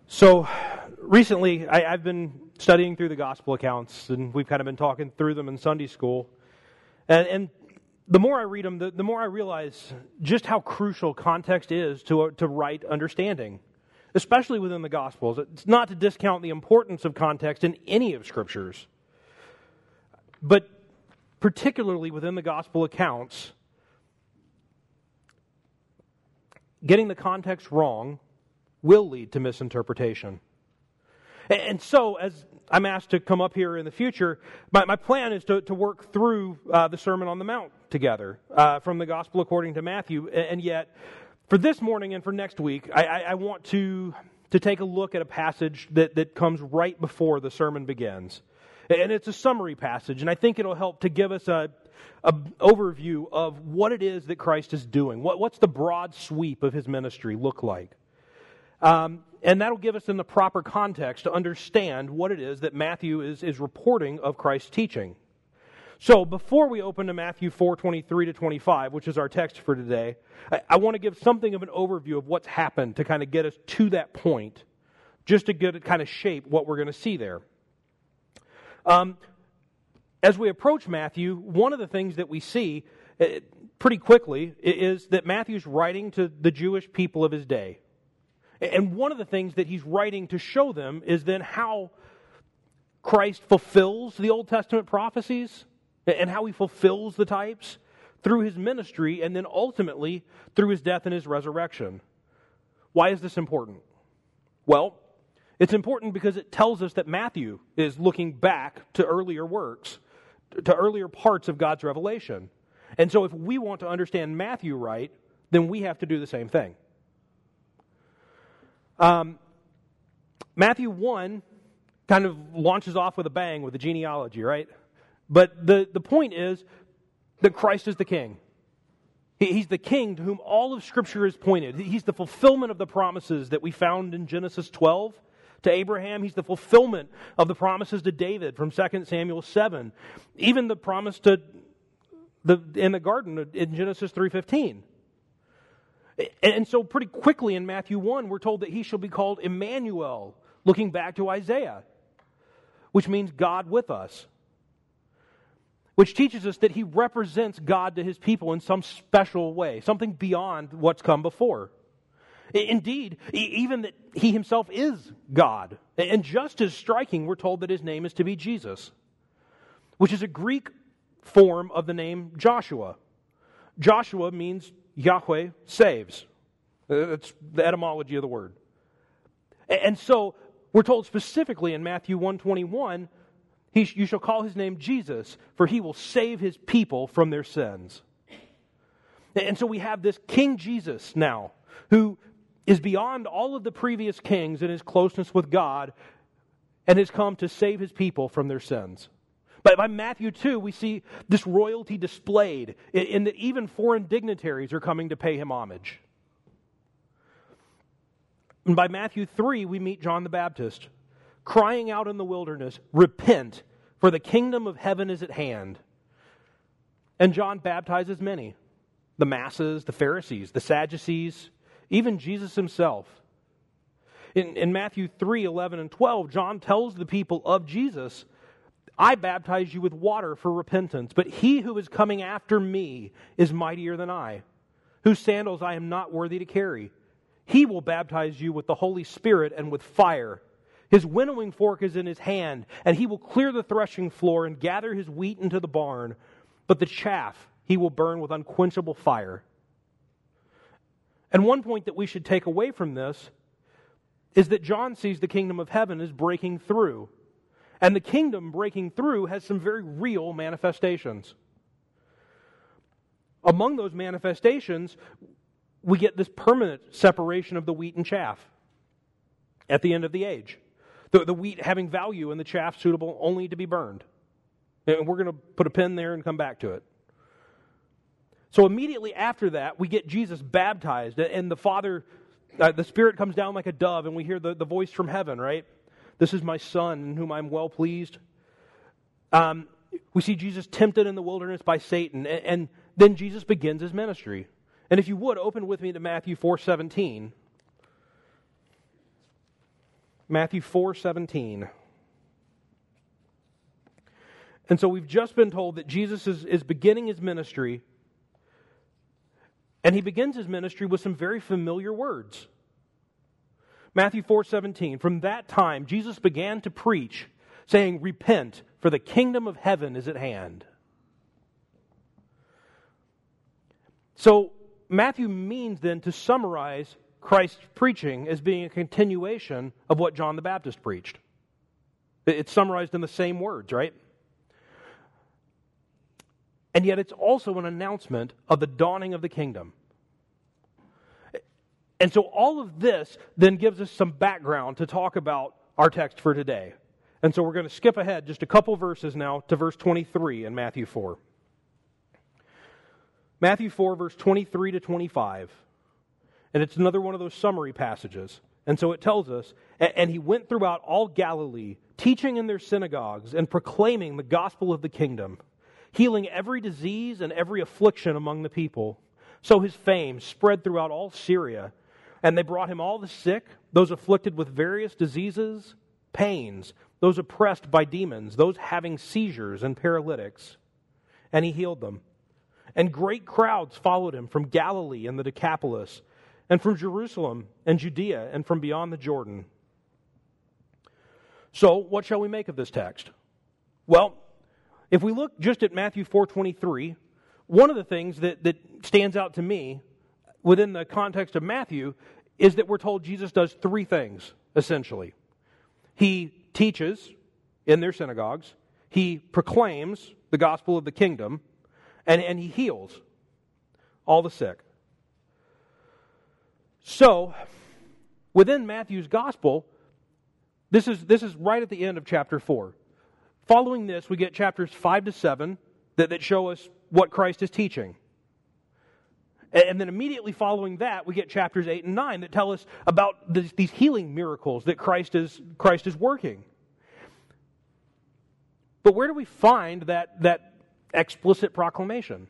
So recently, I've been studying through the gospel accounts, and we've kind of been talking through them in Sunday school. And the more I read them, the more I realize just how crucial context is to right understanding, especially within the Gospels. It's not to discount the importance of context in any of Scriptures, but particularly within the gospel accounts, getting the context wrong will lead to misinterpretation. And so, as I'm asked to come up here in the future, my plan is to work through the Sermon on the Mount together from the Gospel according to Matthew. And yet, for this morning and for next week, I want to take a look at a passage that comes right before the sermon begins. And it's a summary passage, and I think it'll help to give us a overview of what it is that Christ is doing. What's the broad sweep of His ministry look like? And that'll give us in the proper context to understand what it is that Matthew is reporting of Christ's teaching. So before we open to Matthew 4:23 to 25, which is our text for today, I want to give something of an overview of what's happened to kind of get us to that point, just to get it kind of shape what we're going to see there. As we approach Matthew, one of the things that we see pretty quickly is that Matthew's writing to the Jewish people of his day. And one of the things that he's writing to show them is then how Christ fulfills the Old Testament prophecies and how He fulfills the types through His ministry and then ultimately through His death and His resurrection. Why is this important? Well, it's important because it tells us that Matthew is looking back to earlier works, to earlier parts of God's revelation. And so if we want to understand Matthew right, then we have to do the same thing. Matthew 1 kind of launches off with a bang with the genealogy, right? But the point is that Christ is the King. He's the King to whom all of Scripture is pointed. He's the fulfillment of the promises that we found in Genesis 12 to Abraham. He's the fulfillment of the promises to David from 2 Samuel 7. Even the promise in the garden in Genesis 3:15. And so pretty quickly in Matthew 1, we're told that He shall be called Emmanuel, looking back to Isaiah, which means God with us, which teaches us that He represents God to His people in some special way, something beyond what's come before. Indeed, even that He Himself is God. And just as striking, we're told that His name is to be Jesus, which is a Greek form of the name Joshua. Joshua means Yahweh saves. That's the etymology of the word. And so we're told specifically in Matthew 1:21, you shall call His name Jesus, for He will save His people from their sins. And so we have this King Jesus now, who is beyond all of the previous kings in His closeness with God, and has come to save His people from their sins. But by Matthew 2, we see this royalty displayed in that even foreign dignitaries are coming to pay Him homage. And by Matthew 3, we meet John the Baptist, crying out in the wilderness, "Repent, for the kingdom of heaven is at hand." And John baptizes many, the masses, the Pharisees, the Sadducees, even Jesus Himself. In Matthew 3, 11 and 12, John tells the people of Jesus, "I baptize you with water for repentance, but He who is coming after me is mightier than I, whose sandals I am not worthy to carry. He will baptize you with the Holy Spirit and with fire. His winnowing fork is in His hand, and He will clear the threshing floor and gather His wheat into the barn, but the chaff He will burn with unquenchable fire." And one point that we should take away from this is that John sees the kingdom of heaven as breaking through. And the kingdom breaking through has some very real manifestations. Among those manifestations, we get this permanent separation of the wheat and chaff at the end of the age. The wheat having value and the chaff suitable only to be burned. And we're going to put a pin there and come back to it. So immediately after that, we get Jesus baptized, and the Spirit comes down like a dove, and we hear the voice from heaven, right? "This is my Son, in whom I am well pleased." We see Jesus tempted in the wilderness by Satan, and then Jesus begins His ministry. And if you would, open with me to Matthew 4:17. Matthew 4:17. And so we've just been told that Jesus is beginning his ministry, and he begins his ministry with some very familiar words. Matthew 4:17, from that time Jesus began to preach, saying, "Repent, for the kingdom of heaven is at hand." So Matthew means then to summarize Christ's preaching as being a continuation of what John the Baptist preached. It's summarized in the same words, right? And yet it's also an announcement of the dawning of the kingdom. And so all of this then gives us some background to talk about our text for today. And so we're going to skip ahead just a couple verses now to verse 23 in Matthew 4. Matthew 4, verse 23 to 25. And it's another one of those summary passages. And so it tells us, "And he went throughout all Galilee, teaching in their synagogues and proclaiming the gospel of the kingdom, healing every disease and every affliction among the people. So his fame spread throughout all Syria, and they brought him all the sick, those afflicted with various diseases, pains, those oppressed by demons, those having seizures and paralytics, and he healed them. And great crowds followed him from Galilee and the Decapolis, and from Jerusalem and Judea, and from beyond the Jordan." So, what shall we make of this text? Well, if we look just at Matthew 4:23, one of the things that stands out to me within the context of Matthew is that we're told Jesus does three things, essentially. He teaches in their synagogues, he proclaims the gospel of the kingdom, and he heals all the sick. So, within Matthew's gospel, this is right at the end of chapter 4. Following this, we get chapters 5 to 7 that show us what Christ is teaching. And then immediately following that, we get chapters 8 and 9 that tell us about these healing miracles that Christ is working. But where do we find that explicit proclamation?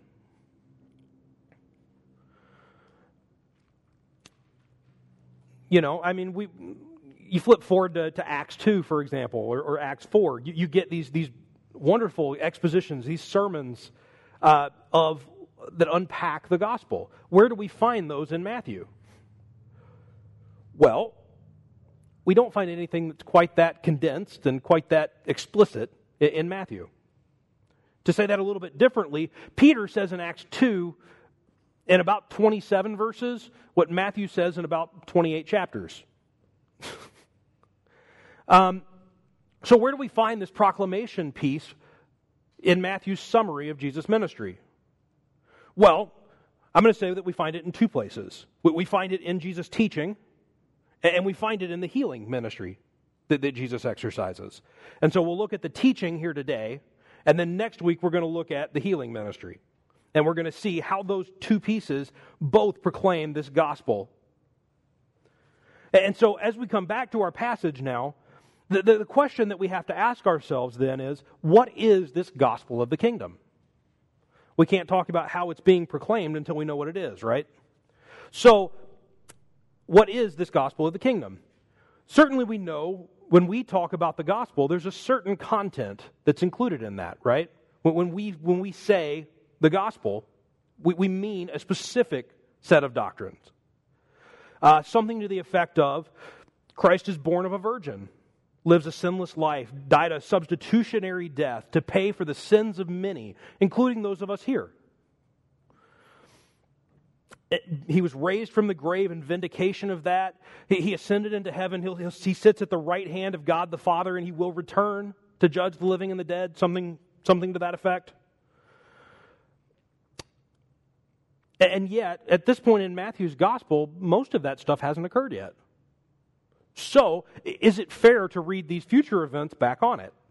You know, I mean, you flip forward to Acts 2, for example, or Acts 4. You get these wonderful expositions, these sermons that unpack the gospel. Where do we find those in Matthew? Well, we don't find anything that's quite that condensed and quite that explicit in Matthew. To say that a little bit differently, Peter says in Acts 2, in about 27 verses, what Matthew says in about 28 chapters. So where do we find this proclamation piece in Matthew's summary of Jesus' ministry? Well, I'm going to say that we find it in two places. We find it in Jesus' teaching, and we find it in the healing ministry that Jesus exercises. And so we'll look at the teaching here today, and then next week we're going to look at the healing ministry. And we're going to see how those two pieces both proclaim this gospel. And so as we come back to our passage now, the question that we have to ask ourselves then is, what is this gospel of the kingdom? We can't talk about how it's being proclaimed until we know what it is, right? So, what is this gospel of the kingdom? Certainly we know when we talk about the gospel, there's a certain content that's included in that, right? When we say the gospel, we mean a specific set of doctrines. Something to the effect of, Christ is born of a virgin, lives a sinless life, died a substitutionary death to pay for the sins of many, including those of us here. He was raised from the grave in vindication of that. He ascended into heaven. He sits at the right hand of God the Father, and he will return to judge the living and the dead, something to that effect. And yet, at this point in Matthew's gospel, most of that stuff hasn't occurred yet. So, is it fair to read these future events back on it?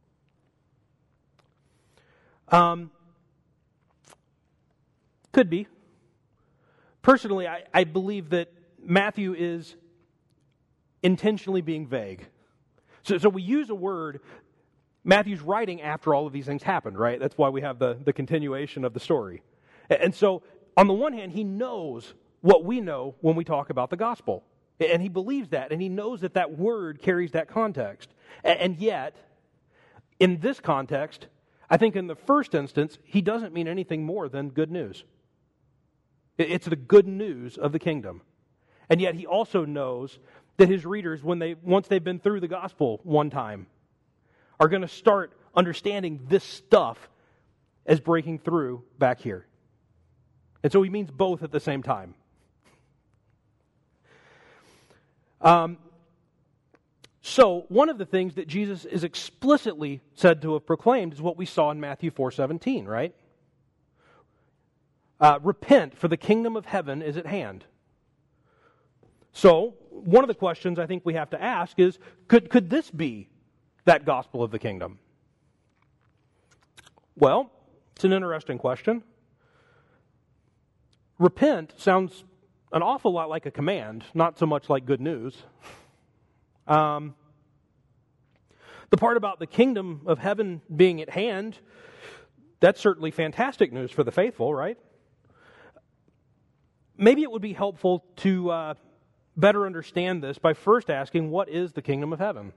Could be. Personally, I believe that Matthew is intentionally being vague. So we use a word, Matthew's writing after all of these things happened, right? That's why we have the continuation of the story. And so, on the one hand, he knows what we know when we talk about the gospel. And he believes that, and he knows that that word carries that context. And yet, in this context, I think in the first instance, he doesn't mean anything more than good news. It's the good news of the kingdom. And yet he also knows that his readers, once they've been through the gospel one time, are going to start understanding this stuff as breaking through back here. And so he means both at the same time. So one of the things that Jesus is explicitly said to have proclaimed is what we saw in Matthew 4:17, right? Repent, for the kingdom of heaven is at hand. So one of the questions I think we have to ask is, could this be that gospel of the kingdom? Well, it's an interesting question. Repent sounds an awful lot like a command, not so much like good news. The part about the kingdom of heaven being at hand, that's certainly fantastic news for the faithful, right? Maybe it would be helpful to better understand this by first asking, what is the kingdom of heaven?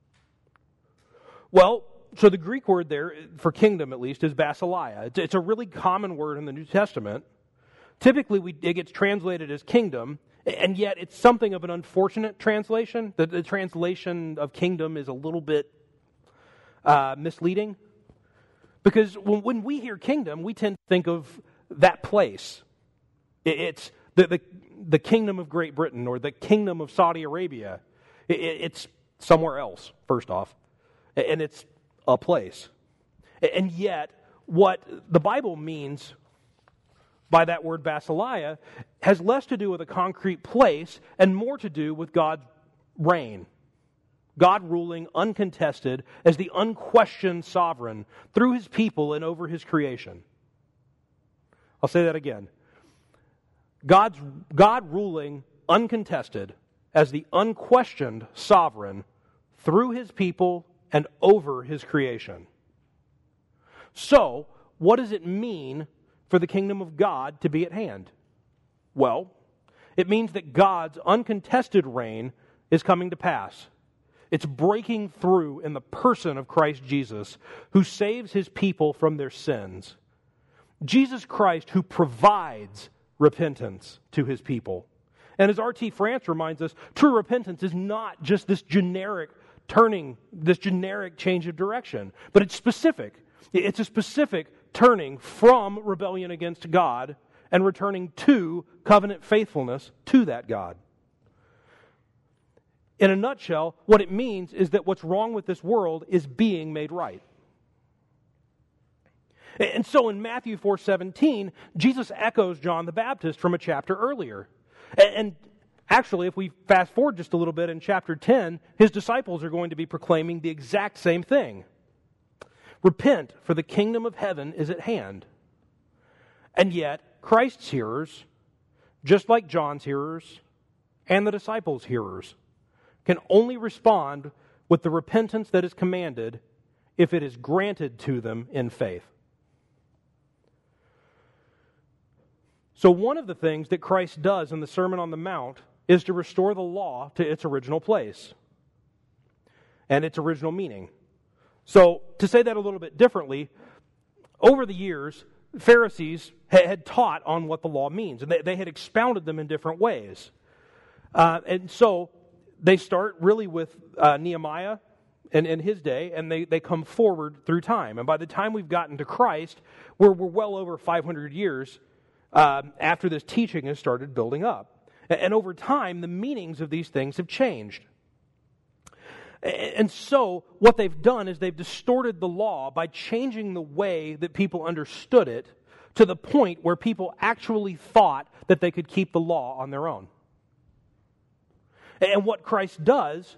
Well, so the Greek word there, for kingdom at least, is basileia. It's a really common word in the New Testament. Typically, it gets translated as kingdom, and yet it's something of an unfortunate translation. The translation of kingdom is a little bit misleading. Because when we hear kingdom, we tend to think of that place. It's the kingdom of Great Britain or the kingdom of Saudi Arabia. It's somewhere else, first off. And it's a place. And yet, what the Bible means by that word basileia has less to do with a concrete place and more to do with God's reign. God ruling uncontested as the unquestioned sovereign through his people and over his creation. I'll say that again. God ruling uncontested as the unquestioned sovereign through his people and over his creation. So, what does it mean for the kingdom of God to be at hand? Well, it means that God's uncontested reign is coming to pass. It's breaking through in the person of Christ Jesus, who saves his people from their sins. Jesus Christ, who provides repentance to his people. And as R.T. France reminds us, true repentance is not just this generic turning, this generic change of direction, but it's specific. It's a specific turning from rebellion against God and returning to covenant faithfulness to that God. In a nutshell, what it means is that what's wrong with this world is being made right. And so in Matthew 4:17, Jesus echoes John the Baptist from a chapter earlier. And actually, if we fast forward just a little bit in chapter 10, his disciples are going to be proclaiming the exact same thing. Repent, for the kingdom of heaven is at hand. And yet, Christ's hearers, just like John's hearers and the disciples' hearers, can only respond with the repentance that is commanded if it is granted to them in faith. So one of the things that Christ does in the Sermon on the Mount is to restore the law to its original place and its original meaning. So to say that a little bit differently, over the years, Pharisees had taught on what the law means, and they had expounded them in different ways. And so they start really with Nehemiah and in his day, and they come forward through time. And by the time we've gotten to Christ, we're well over 500 years after this teaching has started building up. And over time, the meanings of these things have changed. And so what they've done is they've distorted the law by changing the way that people understood it to the point where people actually thought that they could keep the law on their own. And what Christ does,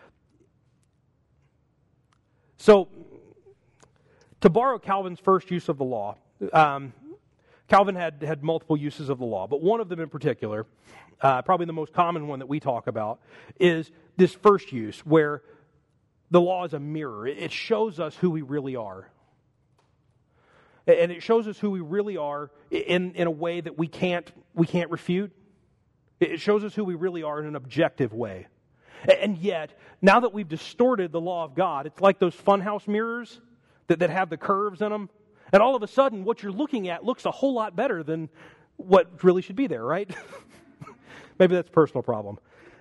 so to borrow Calvin's first use of the law, Calvin had multiple uses of the law, but one of them in particular, probably the most common one that we talk about, is this first use where the law is a mirror. It shows us who we really are. And it shows us who we really are in a way that we can't refute. It shows us who we really are in an objective way. And yet, now that we've distorted the law of God, it's like those funhouse mirrors that have the curves in them. And all of a sudden, what you're looking at looks a whole lot better than what really should be there, right? Maybe that's a personal problem.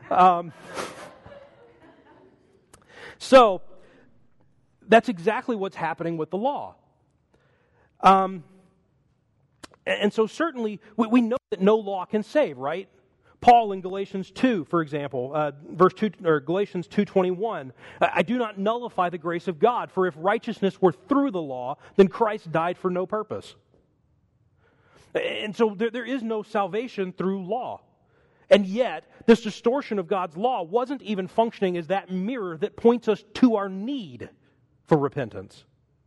So, that's exactly what's happening with the law. And so certainly, we know that no law can save, right? Paul in Galatians 2, for example, verse 2, or Galatians 2:21, I do not nullify the grace of God, for if righteousness were through the law, then Christ died for no purpose. And so there is no salvation through law. And yet, this distortion of God's law wasn't even functioning as that mirror that points us to our need for repentance.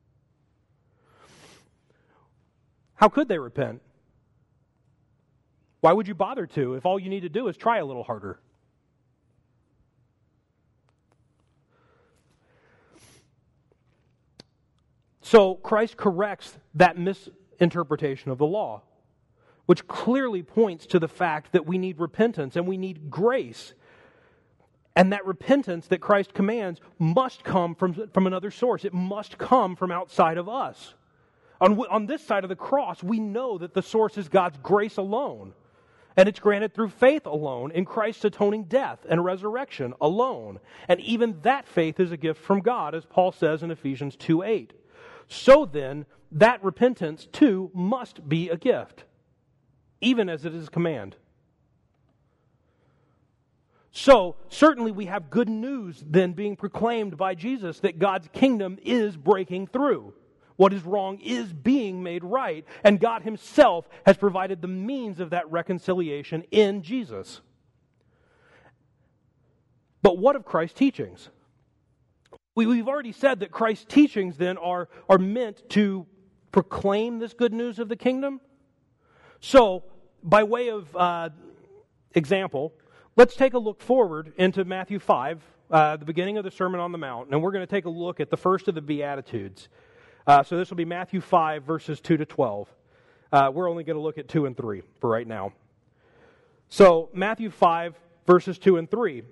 How could they repent? Why would you bother to if all you need to do is try a little harder? So Christ corrects that misinterpretation of the law, which clearly points to the fact that we need repentance and we need grace. And that repentance that Christ commands must come from another source. It must come from outside of us. On this side of the cross, we know that the source is God's grace alone. And it's granted through faith alone in Christ's atoning death and resurrection alone. And even that faith is a gift from God, as Paul says in Ephesians 2:8. So then, that repentance too must be a gift, even as it is a command. So, certainly we have good news then being proclaimed by Jesus that God's kingdom is breaking through. What is wrong is being made right, and God Himself has provided the means of that reconciliation in Jesus. But what of Christ's teachings? We've already said that Christ's teachings then are meant to proclaim this good news of the kingdom. So, by way of example, let's take a look forward into Matthew 5, the beginning of the Sermon on the Mount, and we're going to take a look at the first of the Beatitudes. So this will be Matthew 5, verses 2 to 12. We're only going to look at 2 and 3 for right now. So, Matthew 5, verses 2 and 3.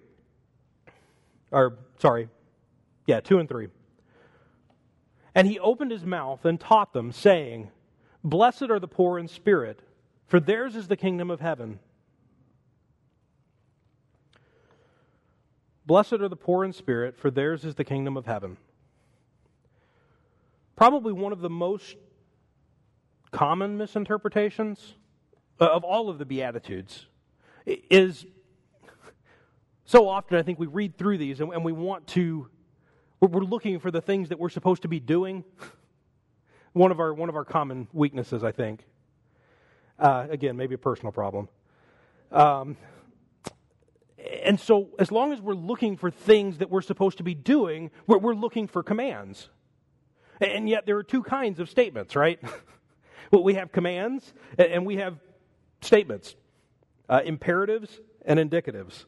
2 and 3. And He opened His mouth and taught them, saying, Blessed are the poor in spirit, for theirs is the kingdom of heaven. Blessed are the poor in spirit, for theirs is the kingdom of heaven. Probably one of the most common misinterpretations of all of the Beatitudes is, so often I think we read through these and we want to, we're looking for the things that we're supposed to be doing. One of our common weaknesses, I think. Again, maybe a personal problem. And so as long as we're looking for things that we're supposed to be doing, we're looking for commands. And yet there are two kinds of statements, right? Well, we have commands and we have statements, imperatives and indicatives.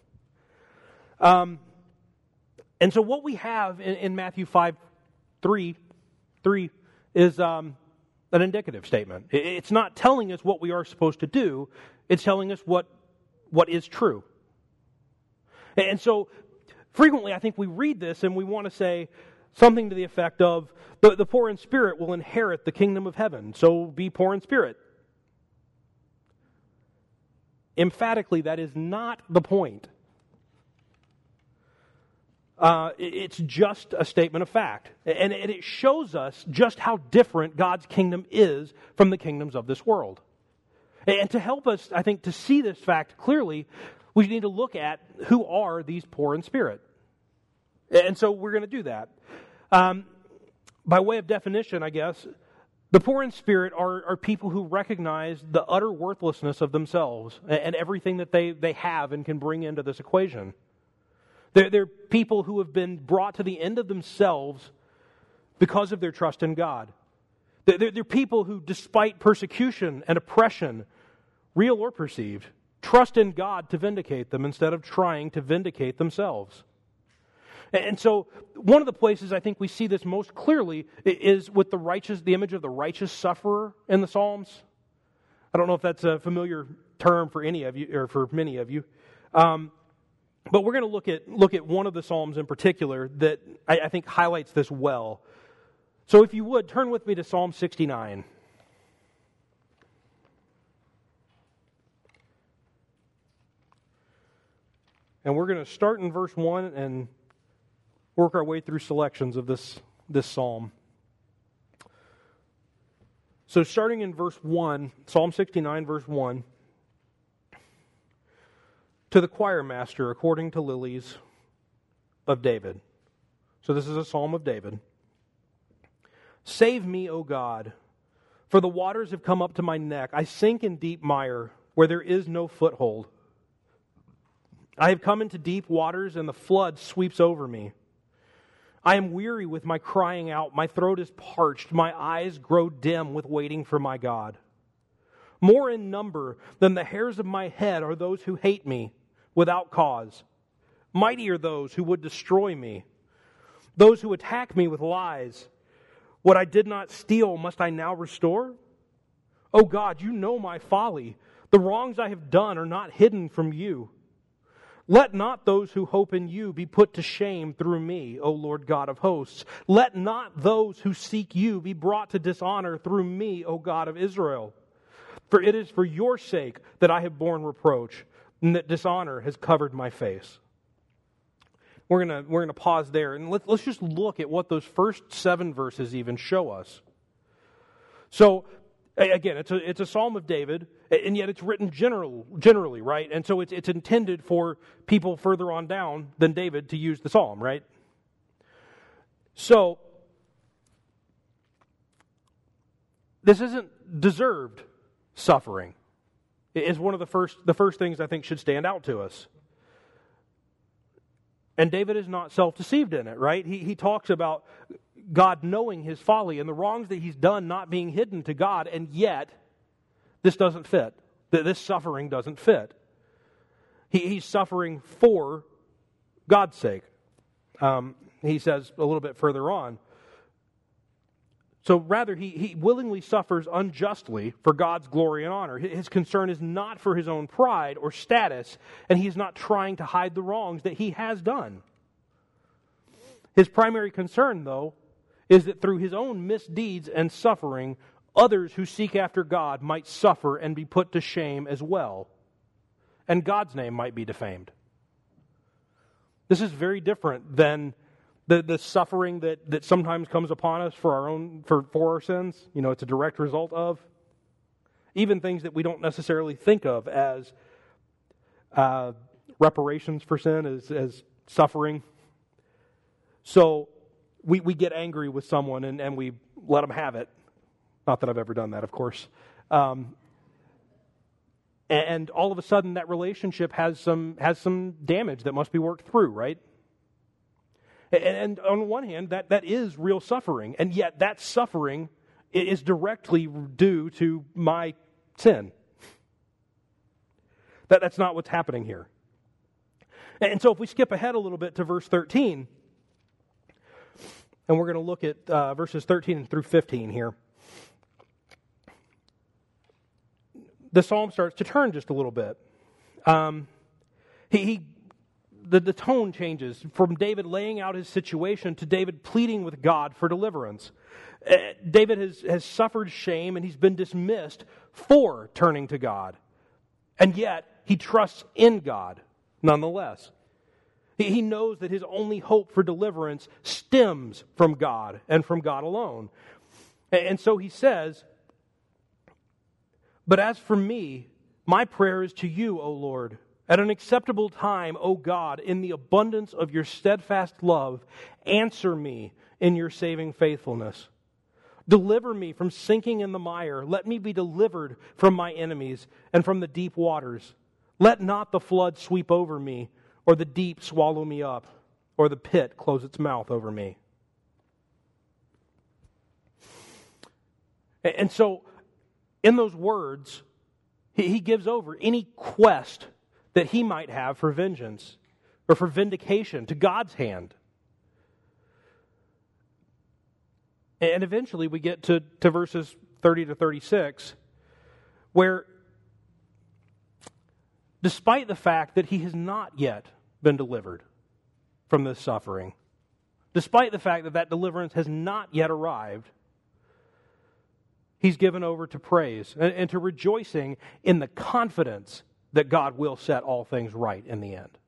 And so what we have in Matthew 5:3 is an indicative statement. It's not telling us what we are supposed to do. It's telling us what is true. And so frequently I think we read this and we want to say something to the effect of, the poor in spirit will inherit the kingdom of heaven, so be poor in spirit. Emphatically, that is not the point. It's just a statement of fact. And it shows us just how different God's kingdom is from the kingdoms of this world. And to help us, I think, to see this fact clearly, we need to look at who are these poor in spirit. And so we're going to do that. By way of definition, I guess, the poor in spirit are people who recognize the utter worthlessness of themselves and everything that they have and can bring into this equation. They're people who have been brought to the end of themselves because of their trust in God. They're people who, despite persecution and oppression, real or perceived, trust in God to vindicate them instead of trying to vindicate themselves. And so one of the places I think we see this most clearly is with the image of the righteous sufferer in the Psalms. I don't know if that's a familiar term for any of you, or for many of you. But we're going to look at one of the Psalms in particular that I think highlights this well. So if you would, turn with me to Psalm 69. And we're going to start in verse 1 and work our way through selections of this psalm. So starting in verse 1, Psalm 69, verse 1. To the choir master, according to lilies of David. So this is a psalm of David. Save me, O God, for the waters have come up to my neck. I sink in deep mire, where there is no foothold. I have come into deep waters, and the flood sweeps over me. I am weary with my crying out. My throat is parched. My eyes grow dim with waiting for my God. More in number than the hairs of my head are those who hate me without cause. Mighty are those who would destroy me, those who attack me with lies. What I did not steal, must I now restore? O God, you know my folly. The wrongs I have done are not hidden from you. Let not those who hope in you be put to shame through me, O Lord God of hosts. Let not those who seek you be brought to dishonor through me, O God of Israel. For it is for your sake that I have borne reproach, and that dishonor has covered my face. We're gonna pause there, and let's just look at what those first 7 verses even show us. So, again, it's a psalm of David, and yet it's written generally, right? And so it's intended for people further on down than David to use the psalm, right? So, this isn't deserved suffering. It is one of the first things I think should stand out to us. And David is not self-deceived in it, right? He talks about God knowing his folly and the wrongs that he's done not being hidden to God, and yet this doesn't fit. This suffering doesn't fit. He's suffering for God's sake. He says a little bit further on. So rather, he willingly suffers unjustly for God's glory and honor. His concern is not for his own pride or status, and he's not trying to hide the wrongs that he has done. His primary concern, though, is that through his own misdeeds and suffering, others who seek after God might suffer and be put to shame as well, and God's name might be defamed. This is very different than the suffering that sometimes comes upon us for our sins. You know, it's a direct result of even things that we don't necessarily think of as reparations for sin, as suffering. So we get angry with someone and we let them have it. Not that I've ever done that, of course. And all of a sudden that relationship has some damage that must be worked through, right? And on one hand, that is real suffering, and yet that suffering is directly due to my sin. That's not what's happening here. And so if we skip ahead a little bit to verse 13, and we're going to look at verses 13 through 15 here, the psalm starts to turn just a little bit. The tone changes from David laying out his situation to David pleading with God for deliverance. David has suffered shame and he's been dismissed for turning to God. And yet, he trusts in God nonetheless. He knows that his only hope for deliverance stems from God and from God alone. And so he says, "But as for me, my prayer is to you, O Lord. At an acceptable time, O God, in the abundance of your steadfast love, answer me in your saving faithfulness. Deliver me from sinking in the mire. Let me be delivered from my enemies and from the deep waters. Let not the flood sweep over me, or the deep swallow me up, or the pit close its mouth over me." And so, in those words, he gives over any quest that he might have for vengeance or for vindication to God's hand. And eventually we get to verses 30 to 36, where despite the fact that he has not yet been delivered from this suffering, despite the fact that that deliverance has not yet arrived, he's given over to praise and to rejoicing in the confidence that God will set all things right in the end.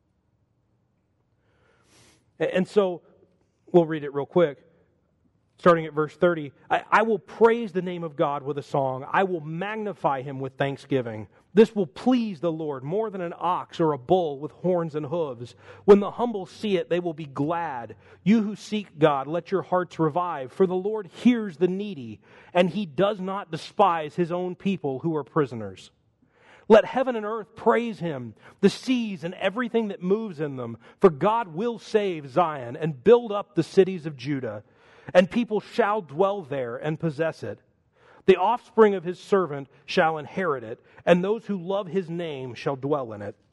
And so, we'll read it real quick. Starting at verse 30, I will praise the name of God with a song. I will magnify him with thanksgiving. This will please the Lord more than an ox or a bull with horns and hooves. When the humble see it, they will be glad. You who seek God, let your hearts revive. For the Lord hears the needy, and he does not despise his own people who are prisoners. Let heaven and earth praise him, the seas and everything that moves in them. For God will save Zion and build up the cities of Judah, and people shall dwell there and possess it. The offspring of his servant shall inherit it, and those who love his name shall dwell in it.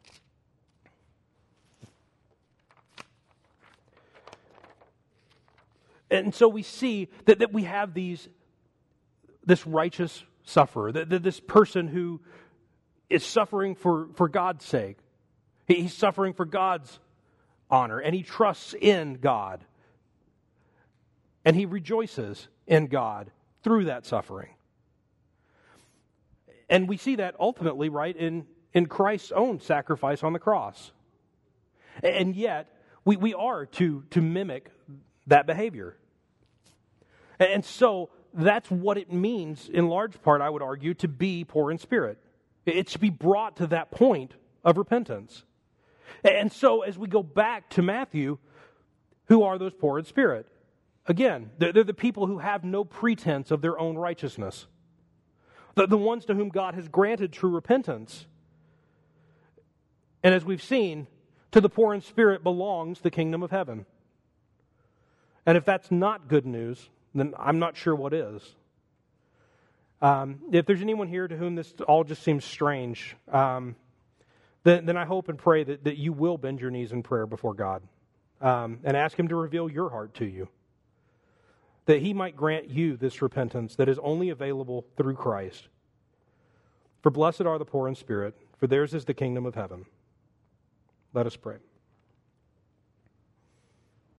And so we see that we have this righteous sufferer, this person who is suffering for God's sake. He's suffering for God's honor, and he trusts in God. And he rejoices in God through that suffering. And we see that ultimately, right, in Christ's own sacrifice on the cross. And yet, we are to mimic that behavior. And so, that's what it means, in large part, I would argue, to be poor in spirit. It's to be brought to that point of repentance. And so, as we go back to Matthew, who are those poor in spirit? Again, they're the people who have no pretense of their own righteousness. The ones to whom God has granted true repentance. And as we've seen, to the poor in spirit belongs the kingdom of heaven. And if that's not good news, then I'm not sure what is. If there's anyone here to whom this all just seems strange, then I hope and pray that you will bend your knees in prayer before God and ask him to reveal your heart to you, that he might grant you this repentance that is only available through Christ. For blessed are the poor in spirit, for theirs is the kingdom of heaven. Let us pray.